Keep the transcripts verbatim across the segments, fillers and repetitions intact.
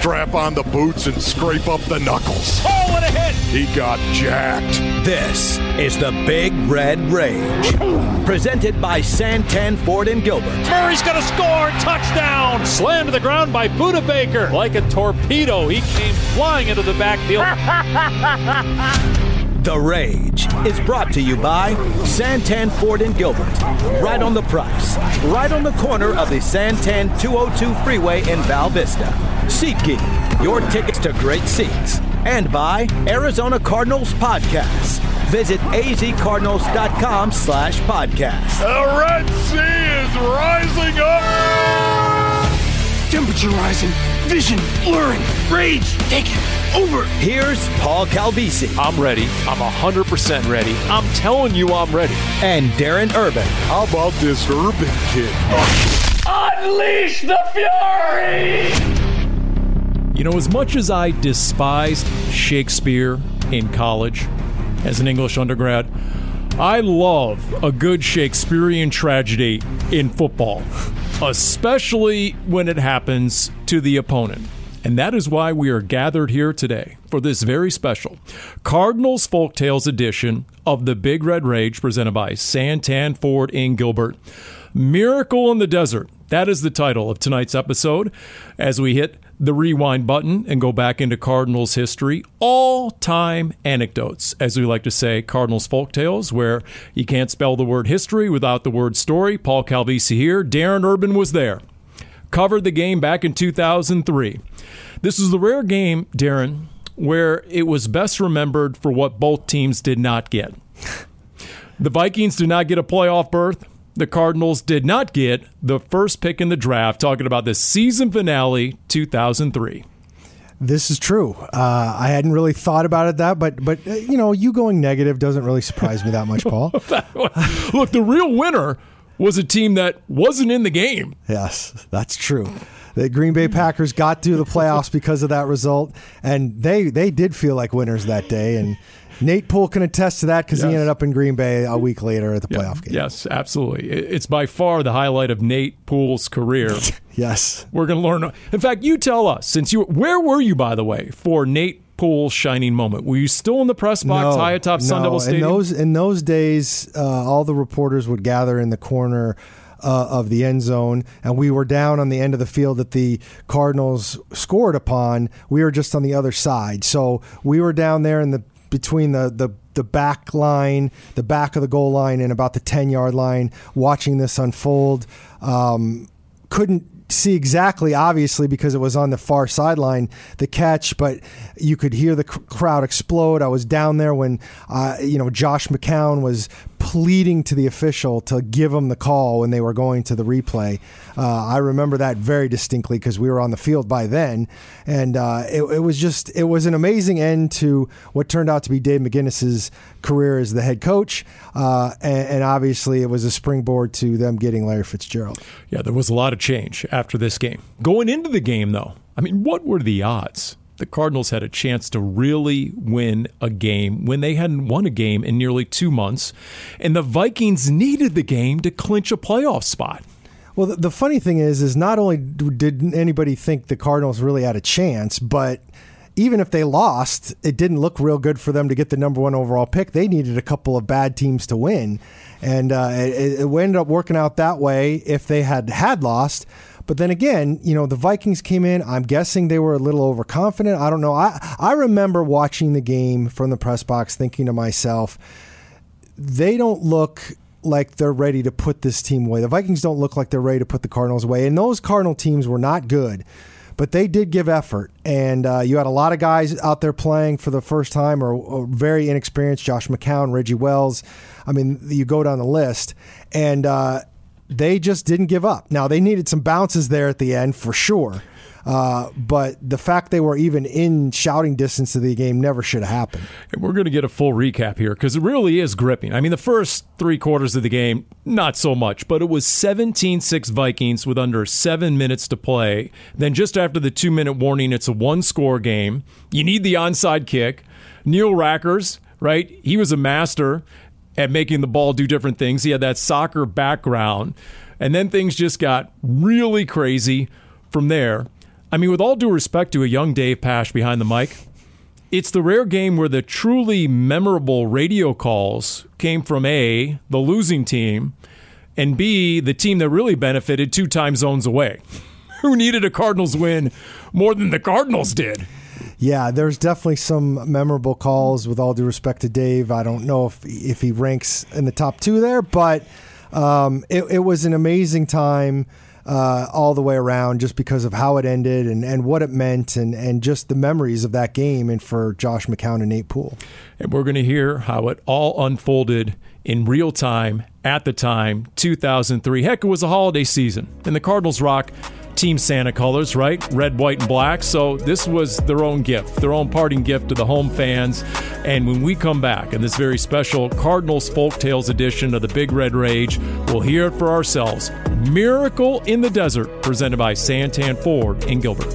strap on the boots and scrape up the knuckles. Oh, what a hit! He got jacked. This is the Big Red Rage, presented by Santan, Ford and Gilbert. Murray's going to score! Touchdown! Slammed to the ground by Budda Baker. Like a torpedo, he came flying into the backfield. The Rage is brought to you by Santan, Ford and Gilbert. Right on the price. Right on the corner of the Santan two oh two freeway in Val Vista. SeatGeek, your tickets to great seats. And by Arizona Cardinals Podcast. Visit azcardinals.com slash podcast. The Red Sea is rising up! Temperature rising, vision blurring, rage taking over. Here's Paul Calvisi. I'm ready. I'm one hundred percent ready. I'm telling you I'm ready. And Darren Urban. How about this Urban kid? Unleash the fury! You know, as much as I despised Shakespeare in college as an English undergrad, I love a good Shakespearean tragedy in football, especially when it happens to the opponent. And that is why we are gathered here today for this very special Cardinals Folktales edition of the Big Red Rage, presented by Santan, Ford and Gilbert. Miracle in the Desert. That is the title of tonight's episode as we hit the rewind button and go back into Cardinals history. All-time anecdotes, as we like to say, Cardinals Folktales, where you can't spell the word history without the word story. Paul Calvisi here. Darren Urban was there. Covered the game back in two thousand three. This is the rare game, Darren, where it was best remembered for what both teams did not get. The Vikings did not get a playoff berth. The Cardinals did not get the first pick in the draft, talking about the season finale two thousand three. This is true. Uh, I hadn't really thought about it that, but, but uh, you know, you going negative doesn't really surprise me that much, Paul. Look, the real winner was a team that wasn't in the game. Yes, that's true. The Green Bay Packers got through the playoffs because of that result, and they, they did feel like winners that day, and Nate Poole can attest to that because yes. he ended up in Green Bay a week later at the yeah, playoff game. Yes, absolutely. It's by far the highlight of Nate Poole's career. Yes. We're going to learn. In fact, you tell us, since you, where were you, by the way, for Nate Poole's shining moment? Were you still in the press box no, high atop no. Sun Devil Stadium? In those, in those days, uh, all the reporters would gather in the corner Uh, of the end zone, and we were down on the end of the field that the Cardinals scored upon. We were just on the other side, so we were down there in the between the the the back line, the back of the goal line, and about the ten yard line, watching this unfold. Um, couldn't see exactly, obviously, because it was on the far sideline, the catch, but you could hear the cr- crowd explode. I was down there when, uh, you know, Josh McCown was pleading to the official to give him the call when they were going to the replay. Uh, I remember that very distinctly because we were on the field by then, and uh, it, it was just, it was an amazing end to what turned out to be Dave McGinnis's career as the head coach, uh, and, and obviously it was a springboard to them getting Larry Fitzgerald. Yeah, there was a lot of change after this game. Going into the game, though, I mean, what were the odds the Cardinals had a chance to really win a game when they hadn't won a game in nearly two months, and the Vikings needed the game to clinch a playoff spot? Well, the, the funny thing is, is not only did anybody think the Cardinals really had a chance, but even if they lost, it didn't look real good for them to get the number one overall pick. They needed a couple of bad teams to win, and uh, it, it ended up working out that way if they had had lost. But then again, you know, the Vikings came in. I'm guessing they were a little overconfident. I don't know. I, I remember watching the game from the press box thinking to myself, they don't look like they're ready to put this team away. The Vikings don't look like they're ready to put the Cardinals away. And those Cardinal teams were not good, but they did give effort. And uh, you had a lot of guys out there playing for the first time or, or very inexperienced, Josh McCown, Reggie Wells. I mean, you go down the list. And, uh, they just didn't give up. Now, they needed some bounces there at the end for sure. Uh, but the fact they were even in shouting distance of the game never should have happened. And we're going to get a full recap here because it really is gripping. I mean, the first three quarters of the game, not so much, but it was seventeen six Vikings with under seven minutes to play. Then just after the two-minute warning, it's a one-score game. You need the onside kick. Neil Rackers, right? He was a master at making the ball do different things. He had that soccer background. And then things just got really crazy from there. I mean, with all due respect to a young Dave Pasch behind the mic, it's the rare game where the truly memorable radio calls came from A, the losing team, and B, the team that really benefited two time zones away. Who needed a Cardinals win more than the Cardinals did? Yeah, there's definitely some memorable calls, with all due respect to Dave. I don't know if if he ranks in the top two there, but um, it, it was an amazing time uh, all the way around, just because of how it ended and, and what it meant, and, and just the memories of that game, and for Josh McCown and Nate Poole. And we're going to hear how it all unfolded in real time at the time, two thousand three. Heck, it was a holiday season, and the Cardinals rock Team Santa colors, right? Red, white, and black. So this was their own gift, their own parting gift to the home fans. And when we come back in this very special Cardinals Folktales edition of the Big Red Rage, we'll hear it for ourselves. Miracle in the Desert, presented by Santan Ford in Gilbert.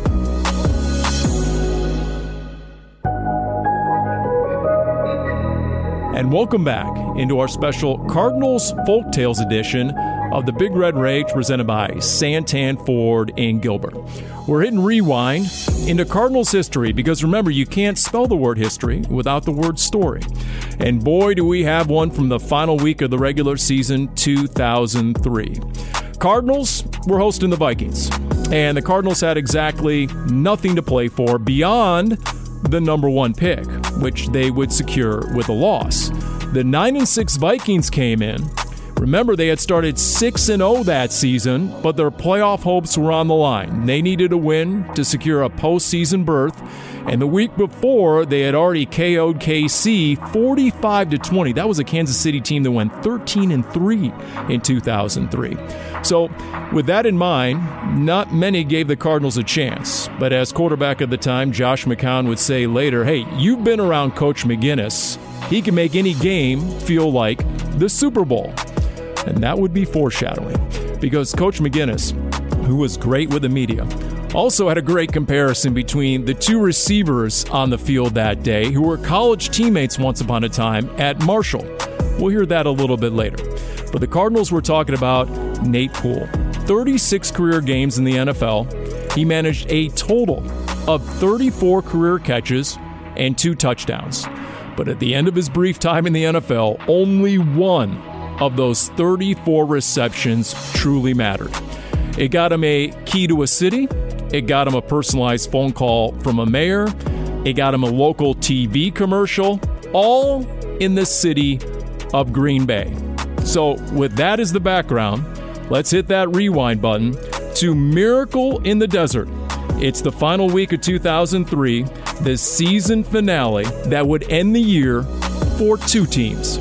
And welcome back into our special Cardinals Folktales edition of the Big Red Rage, presented by Santan Ford in Gilbert. We're hitting rewind into Cardinals history, because remember, you can't spell the word history without the word story. And boy, do we have one from the final week of the regular season, two thousand three. Cardinals were hosting the Vikings, and the Cardinals had exactly nothing to play for beyond the number one pick, which they would secure with a loss. The nine and six Vikings came in. Remember, they had started six and oh that season, but their playoff hopes were on the line. They needed a win to secure a postseason berth, and the week before, they had already K O'd K C forty-five to twenty. That was a Kansas City team that went thirteen and three in two thousand three. So, with that in mind, not many gave the Cardinals a chance. But as quarterback at the time, Josh McCown would say later, "Hey, you've been around Coach McGinnis. He can make any game feel like the Super Bowl." And that would be foreshadowing, because Coach McGinnis, who was great with the media, also had a great comparison between the two receivers on the field that day, who were college teammates once upon a time at Marshall. We'll hear that a little bit later. But the Cardinals were talking about Nate Poole. thirty-six career games in the N F L. He managed a total of thirty-four career catches and two touchdowns. But at the end of his brief time in the N F L, only one of those thirty-four receptions truly mattered. It got him a key to a city. It got him a personalized phone call from a mayor. It got him a local T V commercial, all in the city of Green Bay. So with that as the background, let's hit that rewind button to Miracle in the Desert. It's the final week of two thousand three, the season finale that would end the year for two teams.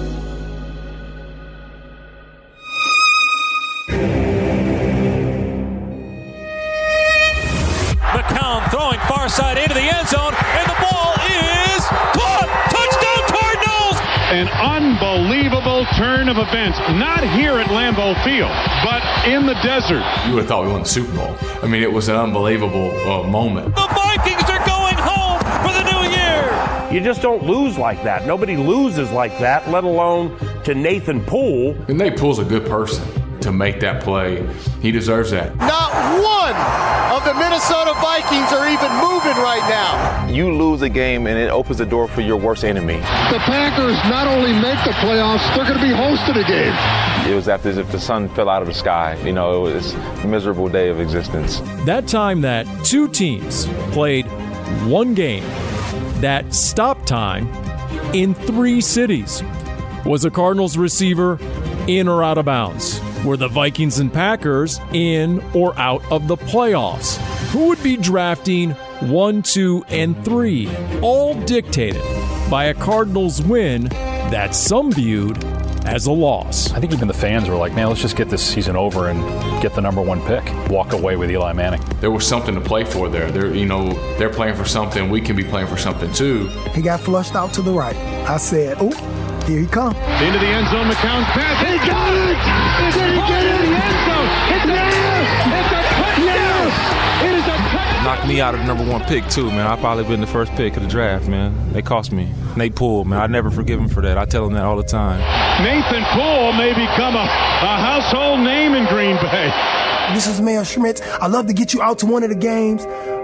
McCown throwing far side into the end zone, and the ball is caught! Touchdown Cardinals! An unbelievable turn of events, not here at Lambeau Field, but in the desert. You would have thought we won the Super Bowl. I mean, it was an unbelievable uh, moment. The Vikings are going home for the new year! You just don't lose like that. Nobody loses like that, let alone to Nathan Poole. And Nate Poole's a good person to make that play. He deserves that. Not one of the Minnesota Vikings are even moving right now. You lose a game and it opens the door for your worst enemy. The Packers not only make the playoffs, they're going to be hosting a game. It was after as if the sun fell out of the sky. You know, it was a miserable day of existence. That time that two teams played one game, that stop time in three cities. Was a Cardinals receiver in or out of bounds? Were the Vikings and Packers in or out of the playoffs? Who would be drafting one, two, and three? All dictated by a Cardinals win that some viewed as a loss. I think even the fans were like, man, let's just get this season over and get the number one pick. Walk away with Eli Manning. There was something to play for there. They're, you know, they're playing for something. We can be playing for something too. He got flushed out to the right. I said, oh, here he comes. Into the end zone, McCown's pass. He got it! Did he get it? In the end zone. It's a, it's a touchdown! It is a touchdown! Knocked me out of the number one pick, too, man. I've probably been the first pick of the draft, man. They cost me. Nate Poole, man. I never forgive him for that. I tell him that all the time. Nathan Poole may become a, a household name in Green Bay. This is Mayor Schmitz. I love to get you out to one of the games.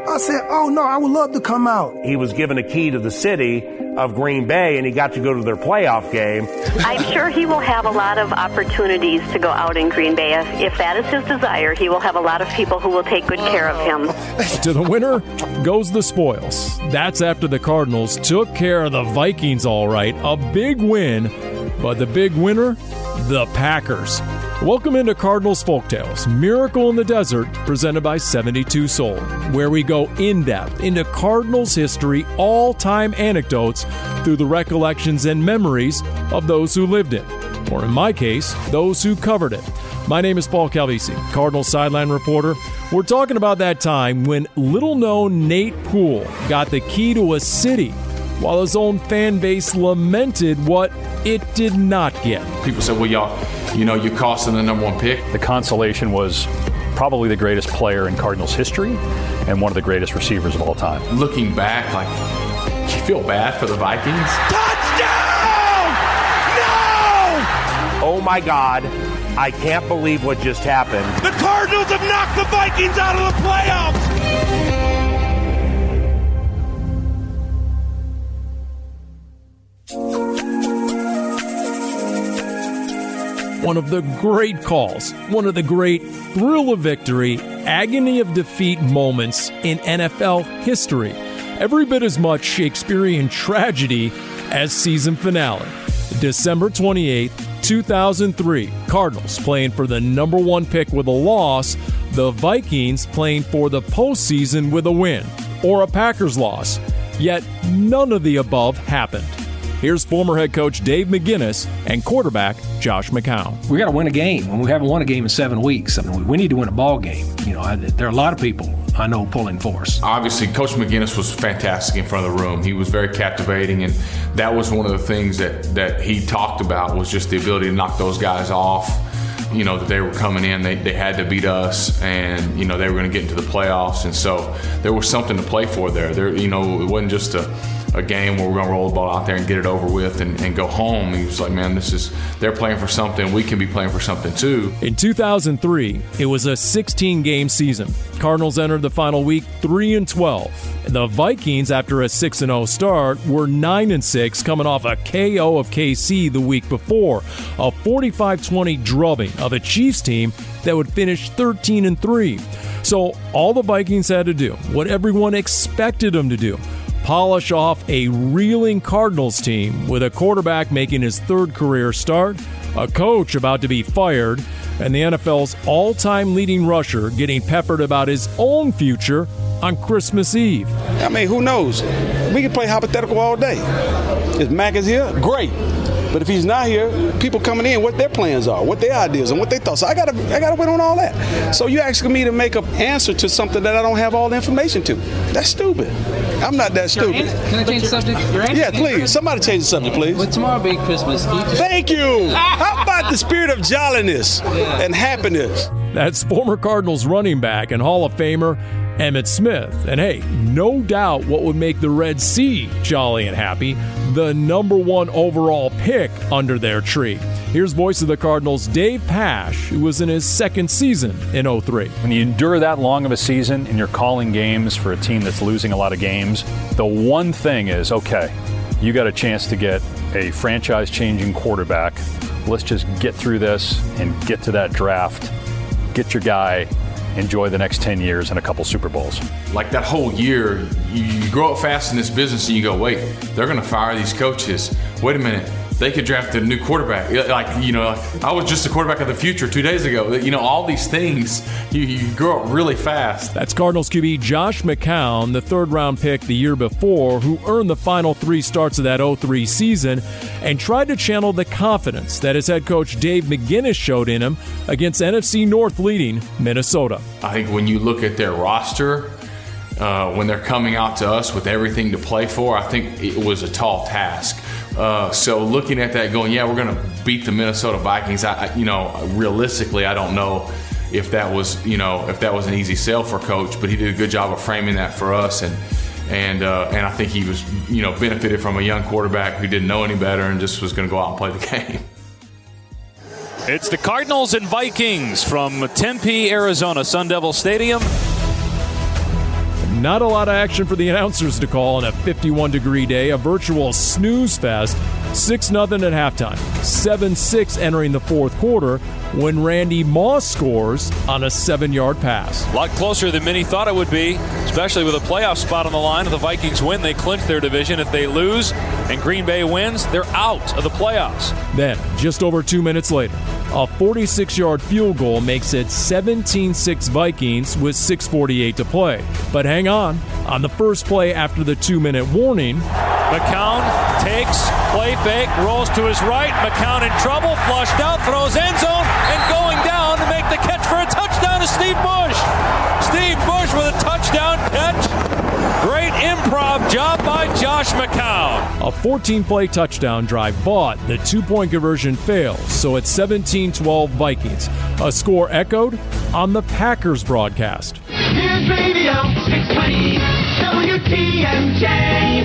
I said, oh, no, I would love to come out. He was given a key to the city of Green Bay, and he got to go to their playoff game. I'm sure he will have a lot of opportunities to go out in Green Bay. If, if that is his desire, he will have a lot of people who will take good care of him. To the winner goes the spoils. That's after the Cardinals took care of the Vikings all right. A big win, but the big winner, the Packers. Welcome into Cardinals Folktales, Miracle in the Desert, presented by seventy-two Soul, where we go in-depth into Cardinals history, all-time anecdotes through the recollections and memories of those who lived it, or in my case, those who covered it. My name is Paul Calvisi, Cardinals sideline reporter. We're talking about that time when little-known Nate Poole got the key to a city while his own fan base lamented what it did not get. People said, well, y'all, you know, you cost them the number one pick. The consolation was probably the greatest player in Cardinals history and one of the greatest receivers of all time. Looking back, like, you feel bad for the Vikings? Touchdown! No! Oh, my God. I can't believe what just happened. The Cardinals have knocked the Vikings out of the playoffs! One of the great calls, one of the great thrill of victory, agony of defeat moments in N F L history. Every bit as much Shakespearean tragedy as season finale. December twenty-eighth, two thousand three. Cardinals playing for the number one pick with a loss. The Vikings playing for the postseason with a win. Or a Packers loss. Yet none of the above happened. Here's former head coach Dave McGinnis and quarterback Josh McCown. We got to win a game, and we haven't won a game in seven weeks. I mean, we need to win a ball game. You know, I, there are a lot of people I know pulling for us. Obviously, Coach McGinnis was fantastic in front of the room. He was very captivating, and that was one of the things that, that he talked about was just the ability to knock those guys off. You know, that they were coming in, they, they had to beat us, and, you know, they were going to get into the playoffs. And so there was something to play for there. There, you know, it wasn't just a a game where we're going to roll the ball out there and get it over with and, and go home. He was like, man, this is, they're playing for something. We can be playing for something too. In two thousand three, it was a sixteen-game season. Cardinals entered the final week three and twelve. The Vikings, after a six and oh start, were nine and six, coming off a K O of K C the week before. A forty-five twenty drubbing of a Chiefs team that would finish thirteen and three. So all the Vikings had to do, what everyone expected them to do, polish off a reeling Cardinals team with a quarterback making his third career start, a coach about to be fired, and the N F L's all-time leading rusher getting peppered about his own future on Christmas Eve. I mean, who knows? We can play hypothetical all day. If Mac is here, great. But if he's not here, people coming in, what their plans are, what their ideas, and what they thought. So I gotta, I gotta wait on all that. So you're asking me to make an answer to something that I don't have all the information to. That's stupid. I'm not that stupid. Can I change the subject? Yeah, please. Somebody change the subject, please. Well, tomorrow being Christmas. You just... Thank you. How about the spirit of jolliness yeah. and happiness? That's former Cardinals running back and Hall of Famer Emmitt Smith. And hey, no doubt what would make the Red Sea jolly and happy, the number one overall pick under their tree. Here's voice of the Cardinals, Dave Pasch, who was in his second season in oh three. When you endure that long of a season and you're calling games for a team that's losing a lot of games, the one thing is, okay, you got a chance to get a franchise-changing quarterback. Let's just get through this and get to that draft. Get your guy. Enjoy the next ten years and a couple Super Bowls. Like that whole year, you, you grow up fast in this business and you go, wait, they're going to fire these coaches. Wait a minute. They could draft a new quarterback. Like, you know, I was just a quarterback of the future two days ago. You know, all these things, you, you grow up really fast. That's Cardinals Q B Josh McCown, the third-round pick the year before, who earned the final three starts of that oh three season and tried to channel the confidence that his head coach Dave McGinnis showed in him against N F C North leading Minnesota. I think when you look at their roster, uh, when they're coming out to us with everything to play for, I think it was a tall task. Uh, so looking at that going, yeah, we're going to beat the Minnesota Vikings. I, you know, realistically, I don't know if that was, you know, if that was an easy sell for Coach, but he did a good job of framing that for us. And, and, uh, and I think he was, you know, benefited from a young quarterback who didn't know any better and just was going to go out and play the game. It's the Cardinals and Vikings from Tempe, Arizona, Sun Devil Stadium. Not a lot of action for the announcers to call on a fifty-one degree day, a virtual snooze fest. six nothing at halftime, seven six entering the fourth quarter when Randy Moss scores on a seven-yard pass. A lot closer than many thought it would be, especially with a playoff spot on the line. If the Vikings win, they clinch their division. If they lose and Green Bay wins, they're out of the playoffs. Then, just over two minutes later, a forty-six-yard field goal makes it seventeen six Vikings with six forty-eight to play. But hang on, on the first play after the two-minute warning, McCown takes, play fake, rolls to his right. McCown in trouble, flushed out, throws end zone, and going down to make the catch for a touchdown is Steve Bush. Steve Bush with a touchdown catch. Great improv job by Josh McCown. A fourteen-play touchdown drive, but the two-point conversion fails, so it's seventeen twelve Vikings. A score echoed on the Packers broadcast. Here's Radio six twenty W T M J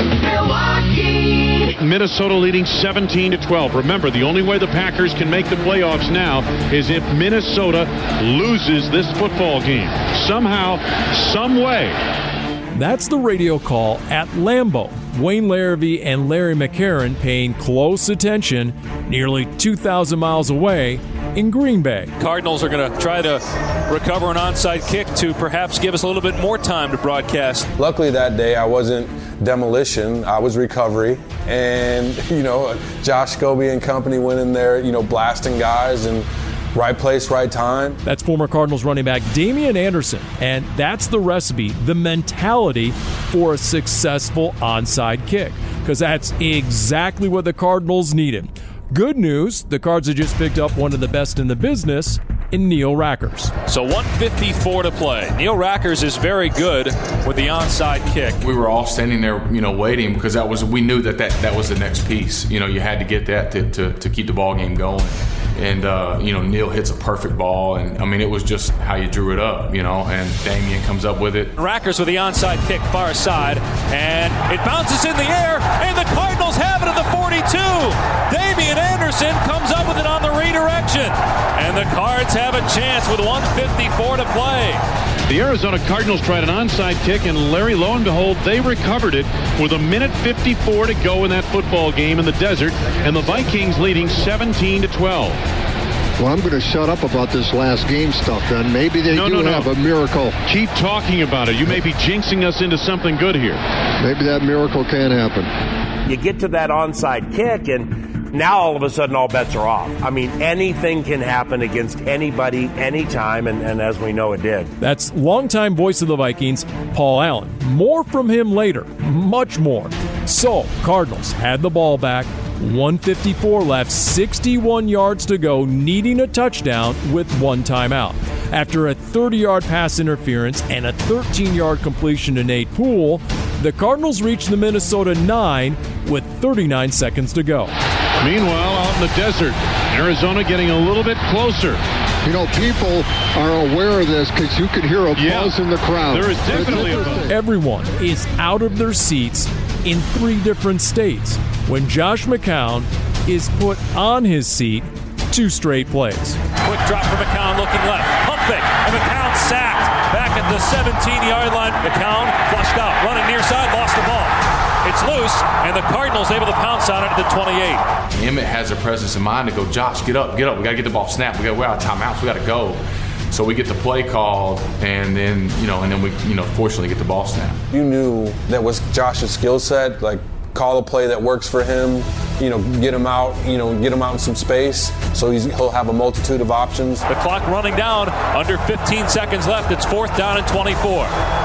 Milwaukee. Minnesota leading seventeen to twelve. Remember, the only way the Packers can make the playoffs now is if Minnesota loses this football game. Somehow, some way. That's the radio call at Lambeau. Wayne Larrivee and Larry McCarron paying close attention nearly two thousand miles away in Green Bay. Cardinals are going to try to recover an onside kick to perhaps give us a little bit more time to broadcast. Luckily that day I wasn't demolition, I was recovery. And, you know, Josh Scobie and company went in there, you know, blasting guys and right place, right time. That's former Cardinals running back Damian Anderson. And that's the recipe, the mentality for a successful onside kick. Because that's exactly what the Cardinals needed. Good news, the Cards have just picked up one of the best in the business in Neil Rackers. So one fifty-four to play. Neil Rackers is very good with the onside kick. We were all standing there, you know, waiting because that was we knew that that, that was the next piece. You know, you had to get that to, to, to keep the ball game going. And, uh, you know, Neil hits a perfect ball. And, I mean, it was just how you drew it up, you know, and Damian comes up with it. Rackers with the onside kick far side. And it bounces in the air. And the Cardinals have it at the forty-two. Damian Anderson comes up with it on the redirection. And the Cards have a chance with one fifty-four to play. The Arizona Cardinals tried an onside kick, and Larry, lo and behold, they recovered it with a minute fifty-four to go in that football game in the desert, and the Vikings leading seventeen to twelve. Well, I'm going to shut up about this last game stuff, then. Maybe they no, do no, no. have a miracle. Keep talking about it. You may be jinxing us into something good here. Maybe that miracle can happen. You get to that onside kick, and now all of a sudden all bets are off. I mean, anything can happen against anybody, anytime, and, and as we know, it did. That's longtime voice of the Vikings, Paul Allen. More from him later, much more. So, Cardinals had the ball back, one fifty-four left, sixty-one yards to go, needing a touchdown with one timeout. After a thirty-yard pass interference and a thirteen-yard completion to Nate Poole, the Cardinals reached the Minnesota nine with thirty-nine seconds to go. Meanwhile, out in the desert, Arizona getting a little bit closer. You know, people are aware of this because you can hear a yeah, buzz in the crowd. There is definitely a buzz. Everyone is out of their seats in three different states when Josh McCown is put on his seat two straight plays. Quick drop for McCown looking left. Pump fake, and McCown sacked. Back at the seventeen-yard line, McCown flushed out. Running near side, lost the ball. It's loose, and the Cardinals able to pounce on it at the twenty-eight. Emmett has a presence of mind to go, Josh, get up, get up. We got to get the ball snapped. We got we're out of timeouts. We got to go. So we get the play called, and then you know, and then we you know, fortunately get the ball snapped. You knew that was Josh's skill set. Like, call a play that works for him. You know, get him out. You know, get him out in some space. So he's, he'll have a multitude of options. The clock running down. Under fifteen seconds left. It's fourth down and twenty-four.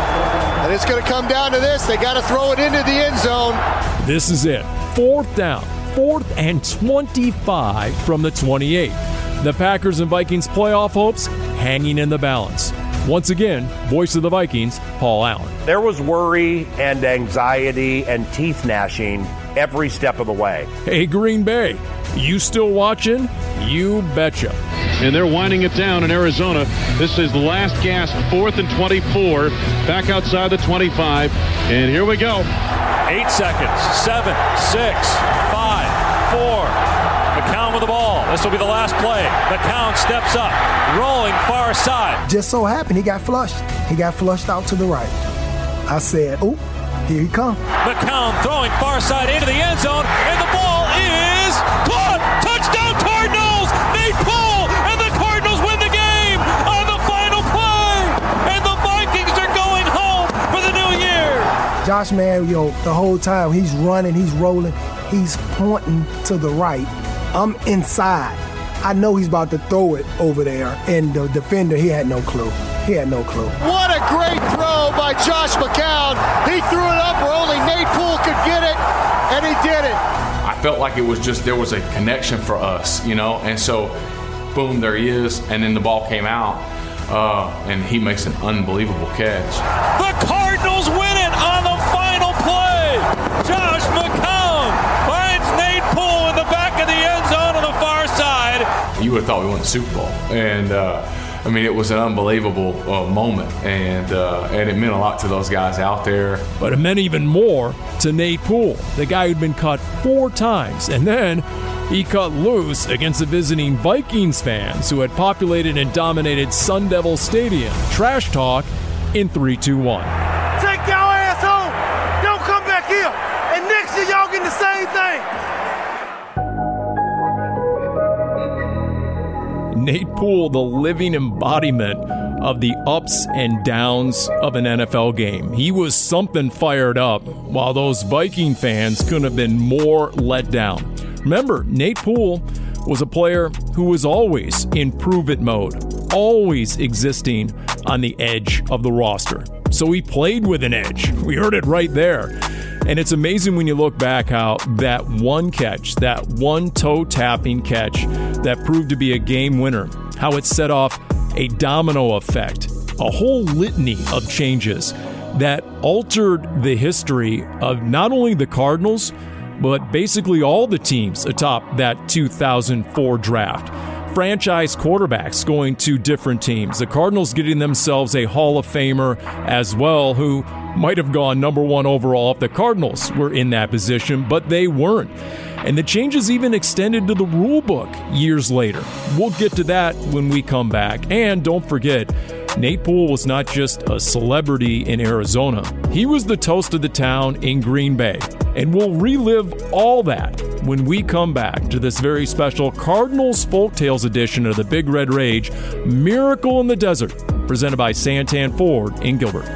And it's going to come down to this. They got to throw it into the end zone. This is it. Fourth down. Fourth and twenty-five from the twenty-eight. The Packers and Vikings playoff hopes hanging in the balance. Once again, voice of the Vikings, Paul Allen. There was worry and anxiety and teeth gnashing every step of the way. Hey, Green Bay, you still watching? You betcha. And they're winding it down in Arizona. This is the last gasp, fourth and twenty-four, back outside the twenty-five. And here we go. Eight seconds, seven, six, five, four. McCown with the ball. This will be the last play. McCown steps up, rolling far side. Just so happened he got flushed. He got flushed out to the right. I said, oh, here he comes. McCown throwing far side into the end zone, and the ball is caught. Touchdown Cardinals! Nate Poole, and the Cardinals win the game on the final play, and the Vikings are going home for the new year. Josh, man, yo, the whole time he's running, he's rolling, he's pointing to the right. I'm inside. I know he's about to throw it over there, and the defender, he had no clue. He had no clue. What a great throw by Josh McCown. He threw it up where only Nate Poole could get it, and he did it. I felt like it was just, there was a connection for us, you know, and so, boom, there he is, and then the ball came out, uh, and he makes an unbelievable catch. The Cardinals win it on the final play. Josh McCown finds Nate Poole in the back of the end zone on the far side. You would have thought we won the Super Bowl, and uh, I mean, it was an unbelievable uh, moment, and uh, and it meant a lot to those guys out there. But it meant even more to Nate Poole, the guy who'd been cut four times, and then he cut loose against the visiting Vikings fans who had populated and dominated Sun Devil Stadium. Trash talk in three, two, one. Take y'all ass home. Don't come back here. And next year, y'all getting the same thing. Nate Poole, the living embodiment of the ups and downs of an N F L game. He was something fired up, while those Viking fans couldn't have been more let down. Remember, Nate Poole was a player who was always in prove-it mode, always existing on the edge of the roster. So he played with an edge. We heard it right there. And it's amazing when you look back how that one catch, that one toe-tapping catch that proved to be a game winner, how it set off a domino effect, a whole litany of changes that altered the history of not only the Cardinals, but basically all the teams atop that two thousand four draft. Franchise quarterbacks going to different teams. The Cardinals getting themselves a Hall of Famer as well, who might have gone number one overall if the Cardinals were in that position, but they weren't. And the changes even extended to the rule book years later. We'll get to that when we come back. And don't forget, Nate Poole was not just a celebrity in Arizona. He was the toast of the town in Green Bay. And we'll relive all that when we come back to this very special Cardinals Folktales edition of the Big Red Rage, Miracle in the Desert, presented by Santan Ford in Gilbert.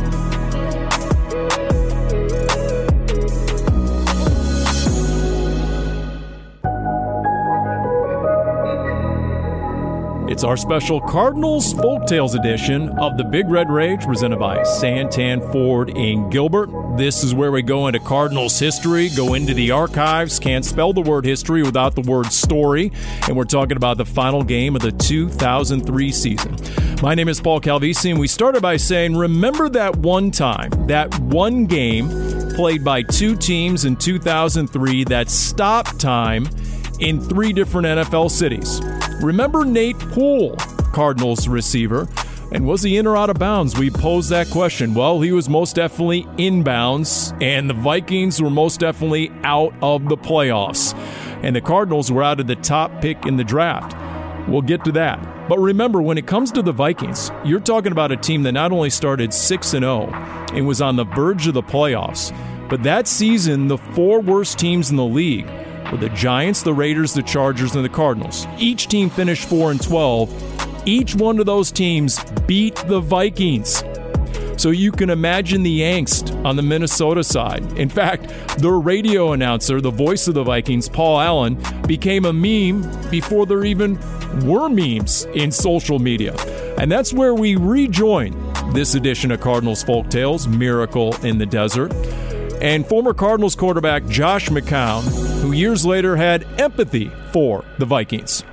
It's our special Cardinals Folktales edition of the Big Red Rage, presented by Santan Ford in Gilbert. This is where we go into Cardinals history, go into the archives. Can't spell the word history without the word story. And we're talking about the final game of the two thousand three season. My name is Paul Calvisi, and we started by saying, remember that one time, that one game played by two teams in two thousand three that stopped time in three different N F L cities. Remember Nate Poole, Cardinals receiver, and was he in or out of bounds? We posed that question. Well, he was most definitely inbounds, and the Vikings were most definitely out of the playoffs. And the Cardinals were out of the top pick in the draft. We'll get to that. But remember, when it comes to the Vikings, you're talking about a team that not only started six and oh and was on the verge of the playoffs, but that season, the four worst teams in the league were the Giants, the Raiders, the Chargers, and the Cardinals. Each team finished four and twelve. Each one of those teams beat the Vikings. So you can imagine the angst on the Minnesota side. In fact, the radio announcer, the voice of the Vikings, Paul Allen, became a meme before there even were memes in social media. And that's where we rejoin this edition of Cardinals Folktales, Miracle in the Desert. And former Cardinals quarterback Josh McCown, who years later had empathy for the Vikings.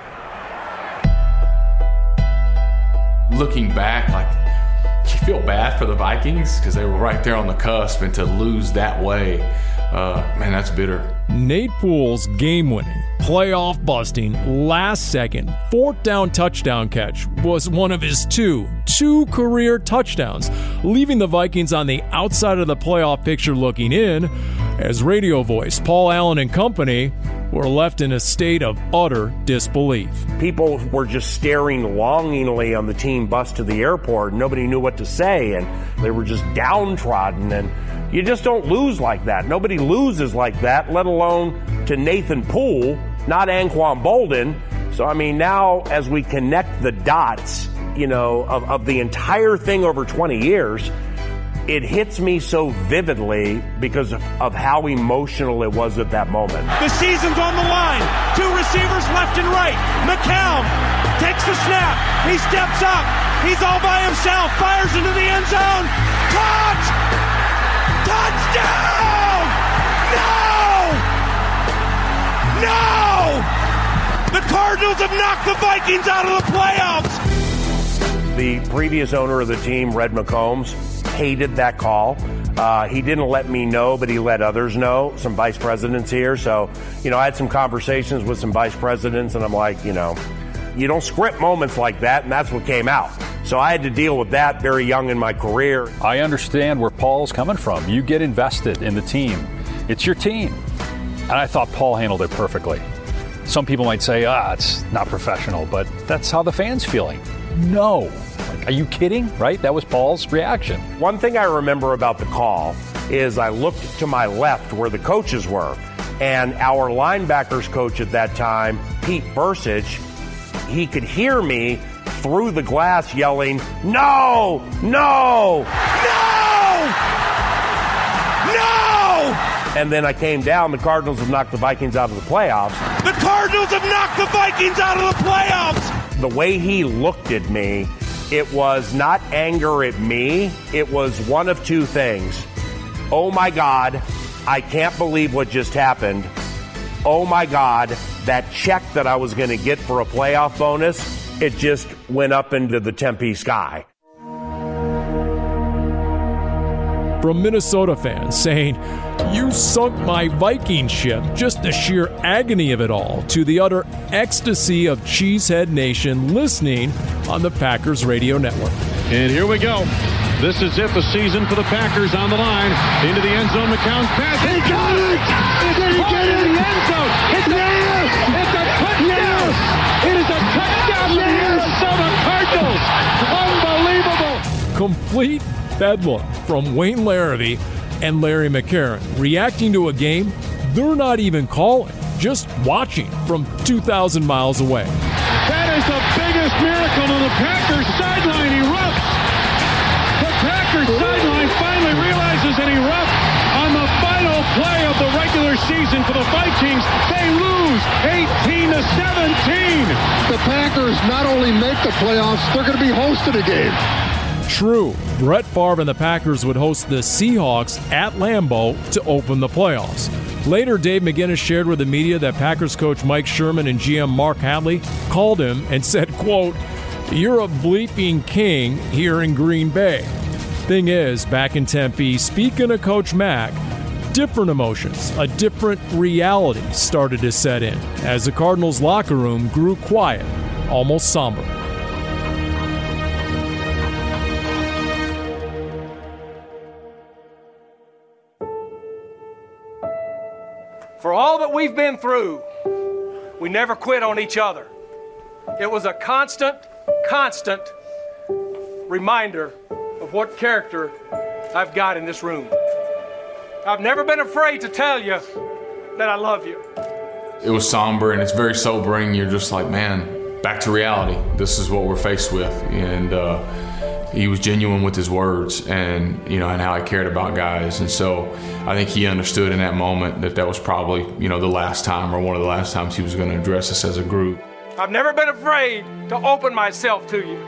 Looking back, like, you feel bad for the Vikings because they were right there on the cusp, and to lose that way, uh, man, that's bitter. Nate Poole's game-winning, playoff-busting, last-second, fourth-down touchdown catch was one of his two, two career touchdowns, leaving the Vikings on the outside of the playoff picture looking in, as radio voice Paul Allen and company were left in a state of utter disbelief. People were just staring longingly on the team bus to the airport. Nobody knew what to say. And They were just downtrodden, and you just don't lose like that. Nobody loses like that, let alone to Nathan Poole, not Anquan Boldin. So, I mean, now as we connect the dots, you know, of, of the entire thing over twenty years, it hits me so vividly because of, of how emotional it was at that moment. The season's on the line. Two receivers left and right. McCown takes the snap. He steps up. He's all by himself. Fires into the end zone. Touch! Touchdown! No! No! The Cardinals have knocked the Vikings out of the playoffs. The previous owner of the team, Red McCombs, hated that call. Uh, he didn't let me know, but he let others know, some vice presidents here. So, you know, I had some conversations with some vice presidents, and I'm like, you know, you don't script moments like that, and that's what came out. So I had to deal with that very young in my career. I understand where Paul's coming from. You get invested in the team. It's your team. And I thought Paul handled it perfectly. Some people might say, ah, it's not professional, but that's how the fans feeling. No. Like, are you kidding? Right? That was Paul's reaction. One thing I remember about the call is I looked to my left where the coaches were, and our linebackers coach at that time, Pete Bursich, he could hear me through the glass yelling, no, no, no, no! And then I came down, the Cardinals have knocked the Vikings out of the playoffs. The Cardinals have knocked the Vikings out of the playoffs! The way he looked at me, it was not anger at me. It was one of two things. Oh, my God, I can't believe what just happened. Oh, my God, that check that I was going to get for a playoff bonus, it just went up into the Tempe sky. From Minnesota fans saying, you sunk my Viking ship, just the sheer agony of it all, to the utter ecstasy of Cheesehead Nation listening on the Packers Radio Network. And here we go. This is it, the season for the Packers on the line. Into the end zone, McCown's pass. He got it! Did he get it? In the end zone. It's a, yes! It's a touchdown! Yes! It is a touchdown for the Minnesota Cardinals! Unbelievable! Complete bedlam from Wayne Larrivee and Larry McCarron, reacting to a game they're not even calling, just watching from two thousand miles away. That is the biggest miracle, and the Packers sideline erupts. The Packers sideline finally realizes an erupt on the final play of the regular season for the Vikings. They lose eighteen to seventeen. The Packers not only make the playoffs, they're going to be hosting a game. True, Brett Favre and the Packers would host the Seahawks at Lambeau to open the playoffs. Later, Dave McGinnis shared with the media that Packers coach Mike Sherman and G M Mark Hadley called him and said, quote, you're a bleeping king here in Green Bay. Thing is, back in Tempe, speaking of Coach Mack, different emotions, a different reality started to set in as the Cardinals' locker room grew quiet, almost somber. For all that we've been through, we never quit on each other. It was a constant, constant reminder of what character I've got in this room. I've never been afraid to tell you that I love you. It was somber and it's very sobering. You're just like, man, back to reality. This is what we're faced with. And uh, he was genuine with his words and, you know, and how he cared about guys. And so I think he understood in that moment that that was probably, you know, the last time or one of the last times he was going to address us as a group. I've never been afraid to open myself to you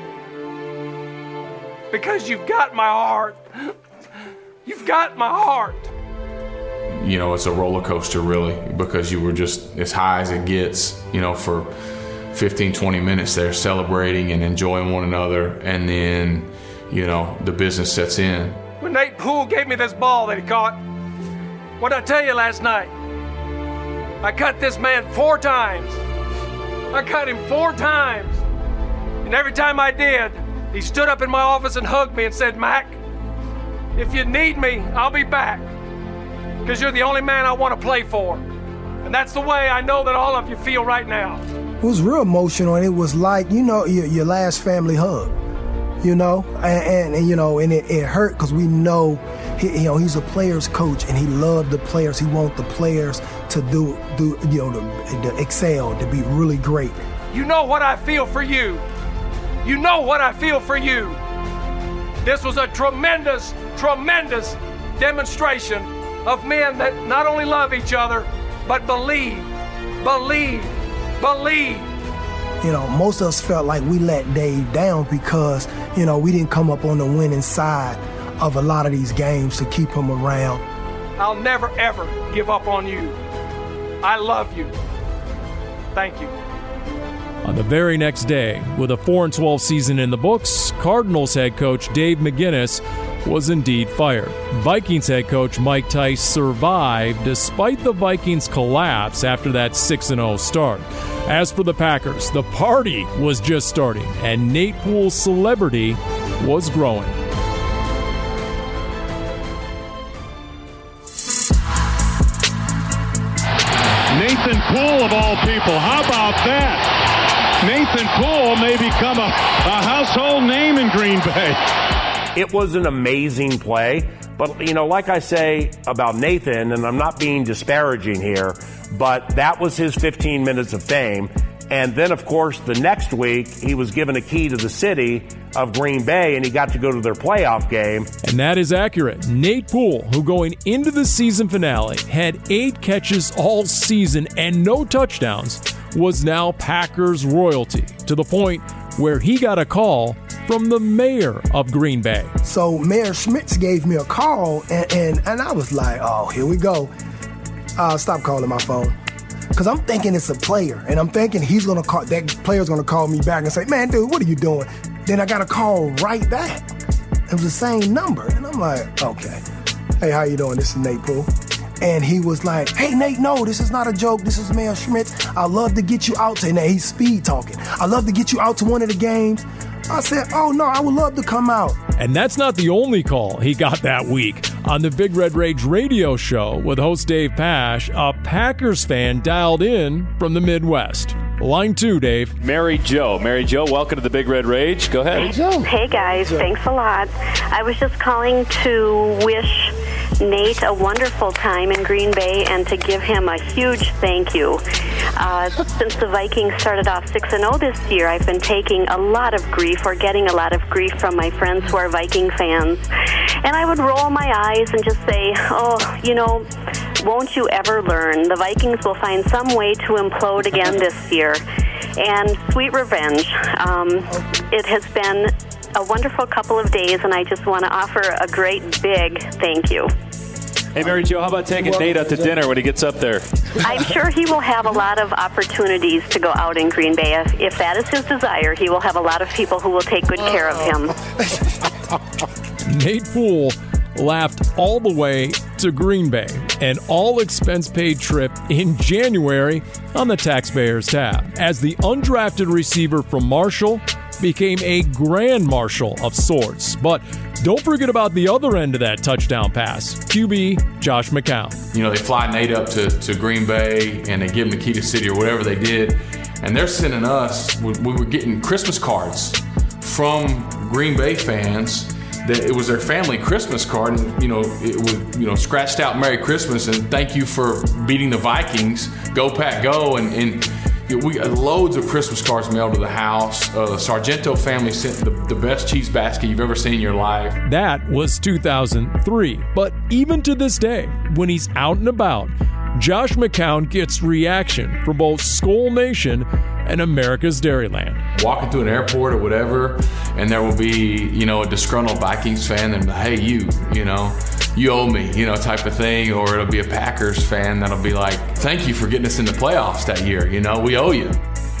because you've got my heart. You've got my heart. You know, it's a roller coaster, really, because you were just as high as it gets, you know, for fifteen, twenty minutes there celebrating and enjoying one another. And then, you know, the business sets in. When Nate Poole gave me this ball that he caught, what did I tell you last night? I cut this man four times. I cut him four times. And every time I did, he stood up in my office and hugged me and said, Mac, if you need me, I'll be back. Because you're the only man I want to play for. And that's the way I know that all of you feel right now. It was real emotional, and it was like, you know, your, your last family hug. you know, and, and, and you know, and it, it hurt because we know, he, you know, he's a player's coach and he loved the players. He wants the players to do, do you know, to, to excel, to be really great. You know what I feel for you. You know what I feel for you. This was a tremendous, tremendous demonstration of men that not only love each other, but believe, believe, believe. You know, most of us felt like we let Dave down because, you know, we didn't come up on the winning side of a lot of these games to keep him around. I'll never, ever give up on you. I love you. Thank you. On the very next day, with a four and twelve season in the books, Cardinals head coach Dave McGinnis was indeed fired. Vikings head coach Mike Tice survived despite the Vikings' collapse after that six and oh start. As for the Packers, the party was just starting, and Nate Pool's celebrity was growing. Nathan Poole, of all people. How about that? Nathan Poole may become a, a household name in Green Bay. It was an amazing play, but, you know, like I say about Nathan, and I'm not being disparaging here, but that was his fifteen minutes of fame. And then, of course, the next week, he was given a key to the city of Green Bay, and he got to go to their playoff game. And that is accurate. Nate Poole, who going into the season finale had eight catches all season and no touchdowns, was now Packers royalty, to the point where he got a call from the mayor of Green Bay. So Mayor Schmitz gave me a call, and, and, and I was like, oh, here we go. Uh, stop calling my phone. Because I'm thinking it's a player, and I'm thinking he's going to call, that player's going to call me back and say, man, dude, what are you doing? Then I got a call right back. It was the same number. And I'm like, okay. Hey, how you doing? This is Nate Poole. And he was like, hey, Nate, no, this is not a joke. This is Mayor Schmitz. I'd love to get you out to, now he's speed talking. I'd love to get you out to one of the games. I said, oh, no, I would love to come out. And that's not the only call he got that week. On the Big Red Rage radio show with host Dave Pasch, a Packers fan dialed in from the Midwest. Line two, Dave. Mary Jo. Mary Jo, welcome to the Big Red Rage. Go ahead. Hey, guys. Thanks a lot. I was just calling to wish Nate a wonderful time in Green Bay and to give him a huge thank you. Uh, since the Vikings started off six and oh this year, I've been taking a lot of grief or getting a lot of grief from my friends who are Viking fans. And I would roll my eyes and just say, oh, you know, won't you ever learn? The Vikings will find some way to implode again this year. And sweet revenge. Um, it has been a wonderful couple of days, and I just want to offer a great big thank you. Hey, Mary Jo, how about taking Nate out to dinner when he gets up there? I'm sure he will have a lot of opportunities to go out in Green Bay. If, if that is his desire, he will have a lot of people who will take good care of him. Nate Poole laughed all the way to Green Bay, an all-expense-paid trip in January on the taxpayers tab, as the undrafted receiver from Marshall became a grand marshal of sorts. But don't forget about the other end of that touchdown pass, Q B Josh McCown. You know, they fly Nate up to, to Green Bay, and they give him the key to the city or whatever they did, and they're sending us, we, we were getting Christmas cards from Green Bay fans. That it was their family Christmas card, and you know it was you know scratched out Merry Christmas and thank you for beating the Vikings, go Pack go, and, and you know, we got loads of Christmas cards mailed to the house. Uh, the Sargento family sent the, the best cheese basket you've ever seen in your life. That was two thousand three, but even to this day, when he's out and about, Josh McCown gets reaction from both Skol Nation and America's Dairyland. Walking through an airport or whatever, and there will be, you know, a disgruntled Vikings fan and, hey, you, you know, you owe me, you know, type of thing. Or it'll be a Packers fan that'll be like, thank you for getting us in the playoffs that year, you know, we owe you.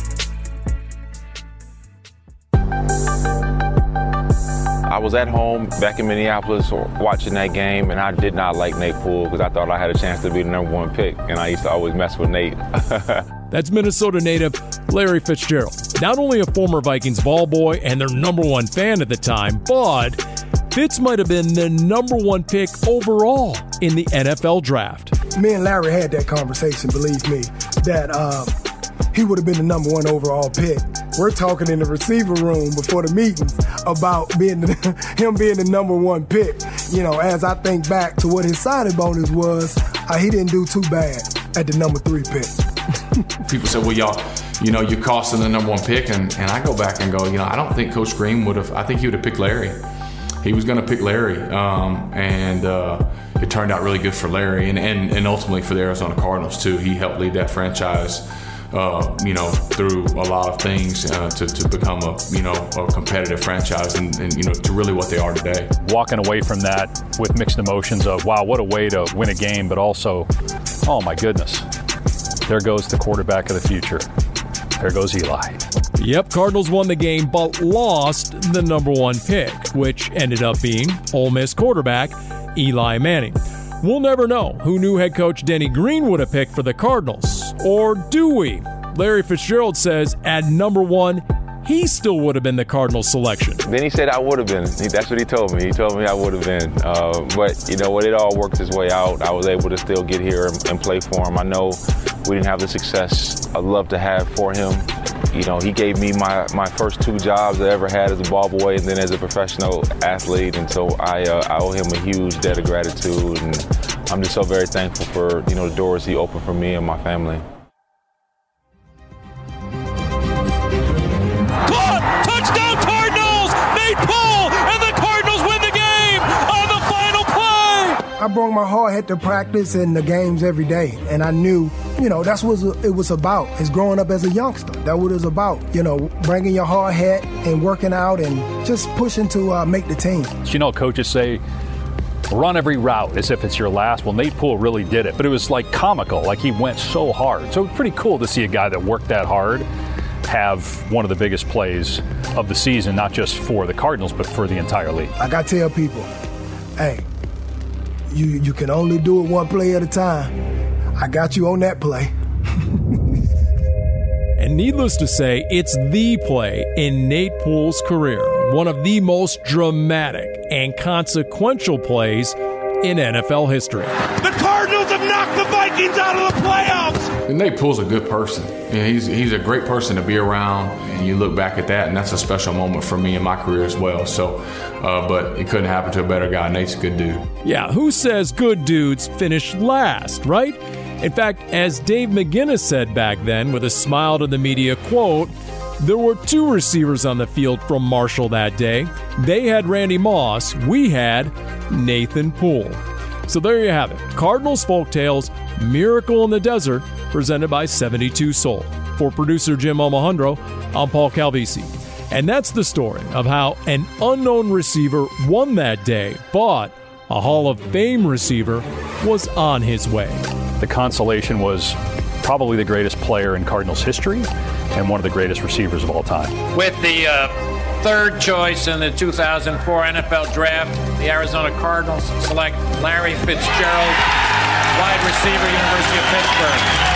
I was at home back in Minneapolis watching that game, and I did not like Nate Poole because I thought I had a chance to be the number one pick, and I used to always mess with Nate. That's Minnesota native Larry Fitzgerald. Not only a former Vikings ball boy and their number one fan at the time, but Fitz might have been the number one pick overall in the N F L draft. Me and Larry had that conversation, believe me, that uh, he would have been the number one overall pick. we're talking in the receiver room before the meetings about being the, him being the number one pick. You know, as I think back to what his signing bonus was, uh, he didn't do too bad at the number three pick. People say, well, y'all, you know, you're costing the number one pick. And, and I go back and go, you know, I don't think Coach Green would have, I think he would have picked Larry. He was going to pick Larry. Um, and uh, it turned out really good for Larry and, and, and ultimately for the Arizona Cardinals, too. He helped lead that franchise, uh, you know, through a lot of things uh, to, to become a, you know, a competitive franchise and, and, you know, to really what they are today. Walking away from that with mixed emotions of, wow, what a way to win a game, but also, oh, my goodness. There goes the quarterback of the future. There goes Eli. Yep, Cardinals won the game but lost the number one pick, which ended up being Ole Miss quarterback Eli Manning. We'll never know who new head coach Denny Green would have picked for the Cardinals. Or do we? Larry Fitzgerald says at number one, he still would have been the Cardinals selection. Then he said I would have been. He, that's what he told me. He told me I would have been. Uh, but, you know, when it all worked its way out, I was able to still get here and, and play for him. I know we didn't have the success I'd love to have for him. You know, he gave me my, my first two jobs I ever had as a ball boy and then as a professional athlete. And so I, uh, I owe him a huge debt of gratitude. And I'm just so very thankful for, you know, the doors he opened for me and my family. Touchdown Cardinals! Nate Poole, and the Cardinals win the game on the final play! I brought my hard head to practice and the games every day, and I knew, you know, that's what it was about. It's growing up as a youngster. That's what it was about, you know, bringing your hard head and working out and just pushing to uh, make the team. You know, coaches say, run every route as if it's your last. Well, Nate Poole really did it, but it was like comical, like he went so hard. So pretty cool to see a guy that worked that hard have one of the biggest plays of the season, not just for the Cardinals, but for the entire league. Like I tell people, hey, you you can only do it one play at a time. I got you on that play. And needless to say, it's the play in Nate Poole's career, one of the most dramatic and consequential plays in N F L history. The Cardinals have knocked the Vikings out of the playoffs! And Nate Poole's a good person. You know, he's he's a great person to be around, and you look back at that, and that's a special moment for me in my career as well. So, uh, but it couldn't happen to a better guy. Nate's a good dude. Yeah, who says good dudes finish last, right? In fact, as Dave McGinnis said back then with a smile to the media, quote, there were two receivers on the field from Marshall that day. They had Randy Moss. We had Nathan Poole. So there you have it. Cardinals Folktales, Miracle in the Desert, presented by seventy-two Soul. For producer Jim Omohundro, I'm Paul Calvisi. And that's the story of how an unknown receiver won that day, but a Hall of Fame receiver was on his way. The consolation was probably the greatest player in Cardinals history and one of the greatest receivers of all time. With the uh, third choice in the two thousand four N F L Draft, the Arizona Cardinals select Larry Fitzgerald, wide receiver, University of Pittsburgh.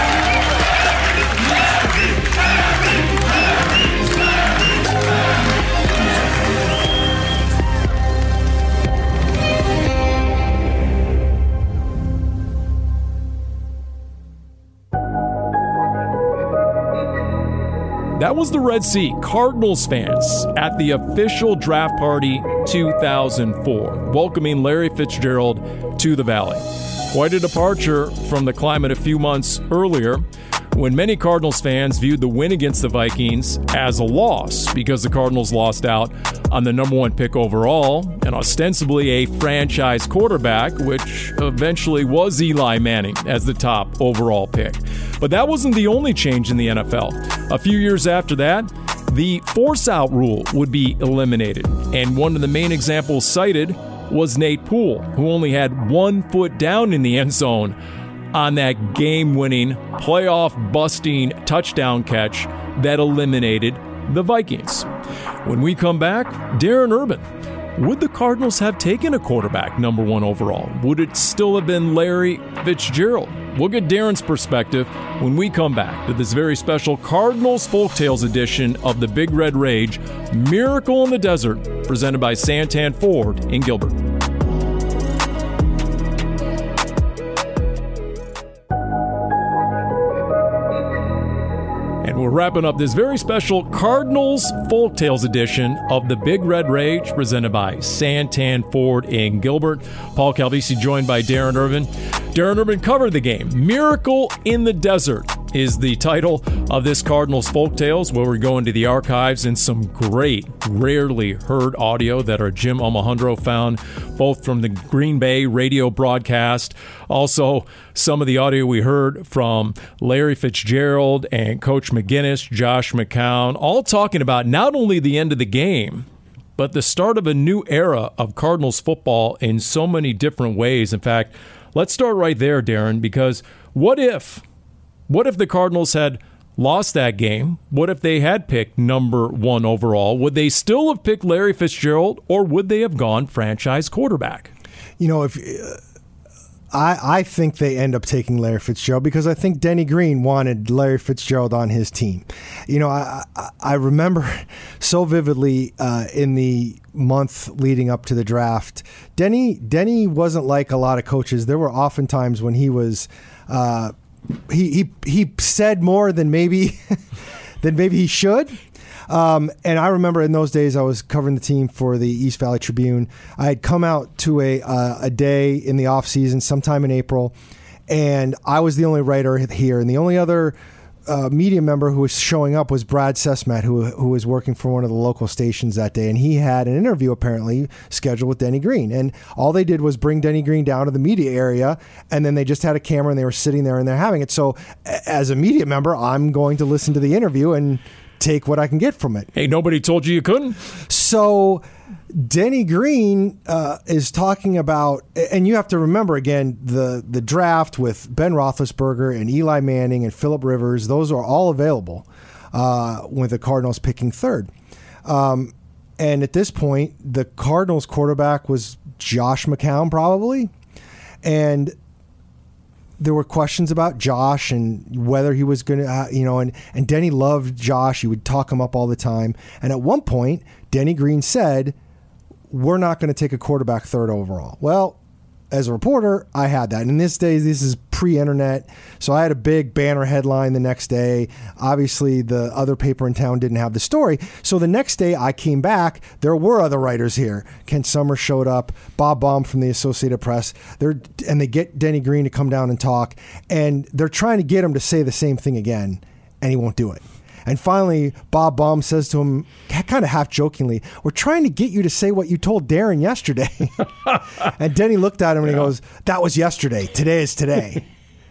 That was the Red Sea Cardinals fans at the official draft party two thousand four, welcoming Larry Fitzgerald to the Valley. Quite a departure from the climate a few months earlier, when many Cardinals fans viewed the win against the Vikings as a loss because the Cardinals lost out on the number one pick overall and ostensibly a franchise quarterback, which eventually was Eli Manning as the top overall pick. But that wasn't the only change in the N F L. A few years after that, the force-out rule would be eliminated, and one of the main examples cited was Nate Poole, who only had one foot down in the end zone on that game-winning, playoff-busting touchdown catch that eliminated the Vikings. When we come back, Darren Urban. Would the Cardinals have taken a quarterback number one overall? Would it still have been Larry Fitzgerald? We'll get Darren's perspective when we come back to this very special Cardinals Folktales edition of the Big Red Rage, Miracle in the Desert, presented by Santan Ford in Gilbert. And we're wrapping up this very special Cardinals Folktales edition of the Big Red Rage, presented by Santan Ford in Gilbert. Paul Calvisi joined by Darren Irvin. Darren Irvin covered the game. Miracle in the Desert is the title of this Cardinals Folktales, where we go into the archives and some great, rarely heard audio that our Jim Omohundro found, both from the Green Bay radio broadcast, also some of the audio we heard from Larry Fitzgerald and Coach McGinnis, Josh McCown, all talking about not only the end of the game, but the start of a new era of Cardinals football in so many different ways. In fact, let's start right there, Darren, because what if, what if the Cardinals had lost that game? What if they had picked number one overall? Would they still have picked Larry Fitzgerald, or would they have gone franchise quarterback? You know, if uh, I, I think they end up taking Larry Fitzgerald, because I think Denny Green wanted Larry Fitzgerald on his team. You know, I, I, I remember so vividly uh, in the month leading up to the draft, Denny Denny wasn't like a lot of coaches. There were often times when he was uh, he he he said more than maybe than maybe he should. Um, and I remember in those days I was covering the team for the East Valley Tribune. I had come out to a uh, a day in the off season, sometime in April, and I was the only writer here, and the only other uh, media member who was showing up was Brad Sesmet, who who was working for one of the local stations that day, and he had an interview apparently scheduled with Denny Green, and all they did was bring Denny Green down to the media area, and then they just had a camera and they were sitting there and they're having it. So as a media member, I'm going to listen to the interview and take what I can get from it. Hey, nobody told you you couldn't. So Denny Green uh, is talking about, and you have to remember again, the the draft with Ben Roethlisberger and Eli Manning and Phillip Rivers, those are all available uh, with the Cardinals picking third. Um, and at this point, the Cardinals quarterback was Josh McCown probably. And there were questions about Josh and whether he was going to, uh, you know, and, and Denny loved Josh. He would talk him up all the time. And at one point, Denny Green said, we're not going to take a quarterback third overall. Well, as a reporter, I had that. And in this day, this is pre-internet, so I had a big banner headline the next day. Obviously, the other paper in town didn't have the story. So the next day, I came back. There were other writers here. Kent Summers showed up, Bob Baum from the Associated Press. They're, and they get Denny Green to come down and talk, and they're trying to get him to say the same thing again, and he won't do it. And finally, Bob Baum says to him, kind of half jokingly, we're trying to get you to say what you told Darren yesterday. And Denny looked at him and yeah. he goes, that was yesterday. Today is today.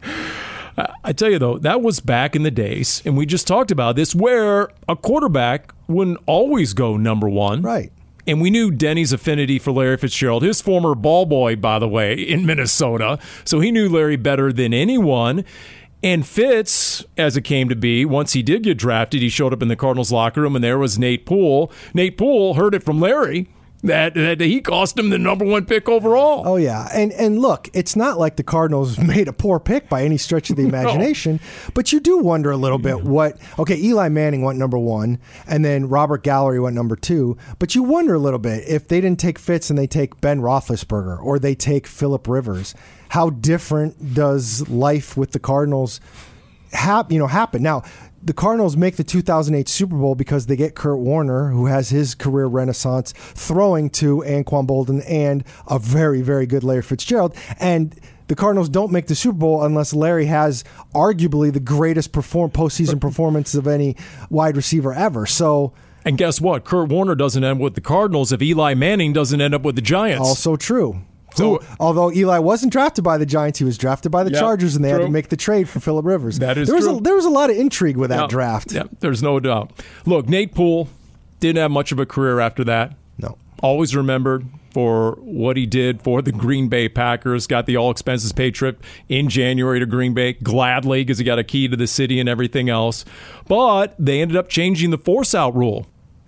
I tell you, though, that was back in the days, and we just talked about this, where a quarterback wouldn't always go number one. Right. And we knew Denny's affinity for Larry Fitzgerald, his former ball boy, by the way, in Minnesota. So he knew Larry better than anyone. And Fitz, as it came to be, once he did get drafted, he showed up in the Cardinals locker room, and there was Nate Poole. Nate Poole heard it from Larry that, that he cost him the number one pick overall. Oh, yeah. And and look, it's not like the Cardinals made a poor pick by any stretch of the imagination, no. But you do wonder a little bit what, okay, Eli Manning went number one, and then Robert Gallery went number two, but you wonder a little bit if they didn't take Fitz and they take Ben Roethlisberger or they take Phillip Rivers, how different does life with the Cardinals hap, you know, happen? Now, the Cardinals make the two thousand eight Super Bowl because they get Kurt Warner, who has his career renaissance, throwing to Anquan Boldin and a very, very good Larry Fitzgerald. And the Cardinals don't make the Super Bowl unless Larry has arguably the greatest perform- postseason performance of any wide receiver ever. So, and guess what? Kurt Warner doesn't end up with the Cardinals if Eli Manning doesn't end up with the Giants. Also true. So, Who, although Eli wasn't drafted by the Giants, he was drafted by the yeah, Chargers, and they true. had to make the trade for Phillip Rivers. That is there was true. A, there was a lot of intrigue with that yeah, draft. Yeah, there's no doubt. Look, Nate Poole didn't have much of a career after that. No. Always remembered for what he did for the Green Bay Packers. Got the all-expenses-paid trip in January to Green Bay, gladly, because he got a key to the city and everything else. But they ended up changing the force-out rule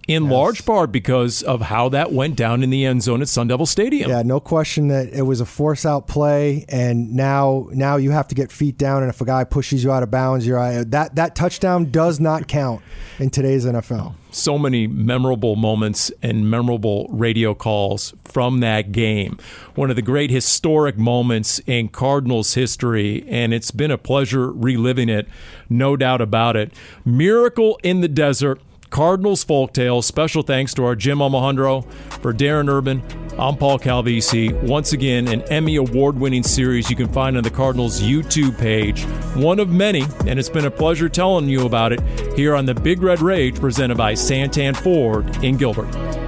in yes. large part because of how that went down in the end zone at Sun Devil Stadium. Yeah, no question that it was a force-out play, and now now you have to get feet down, and if a guy pushes you out of bounds, you're out. That, that touchdown does not count in today's N F L. So many memorable moments and memorable radio calls from that game. One of the great historic moments in Cardinals history, and it's been a pleasure reliving it, no doubt about it. Miracle in the Desert, Cardinals Folktales. Special thanks to our Jim Almohandro. For Darren Urban, I'm Paul Calvisi. Once again, an Emmy Award-winning series you can find on the Cardinals YouTube page. One of many, and it's been a pleasure telling you about it here on the Big Red Rage, presented by Santan Ford in Gilbert.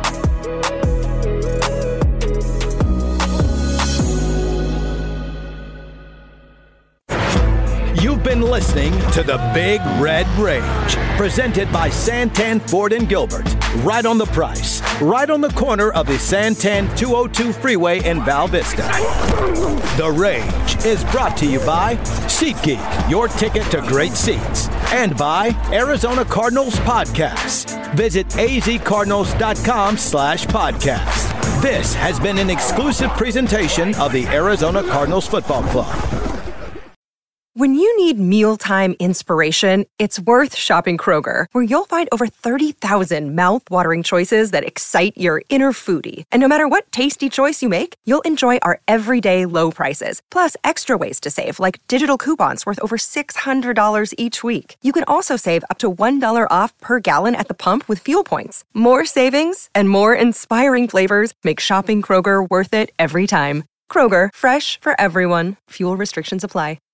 You've been listening to the Big Red Rage, presented by Santan Ford and Gilbert. Right on the price, right on the corner of the Santan two oh two freeway in Val Vista. The Rage is brought to you by SeatGeek, your ticket to great seats, and by Arizona Cardinals Podcasts. Visit azcardinals.com slash podcast. This has been an exclusive presentation of the Arizona Cardinals Football Club. When you need mealtime inspiration, it's worth shopping Kroger, where you'll find over thirty thousand mouth-watering choices that excite your inner foodie. And no matter what tasty choice you make, you'll enjoy our everyday low prices, plus extra ways to save, like digital coupons worth over six hundred dollars each week. You can also save up to one dollar off per gallon at the pump with fuel points. More savings and more inspiring flavors make shopping Kroger worth it every time. Kroger, fresh for everyone. Fuel restrictions apply.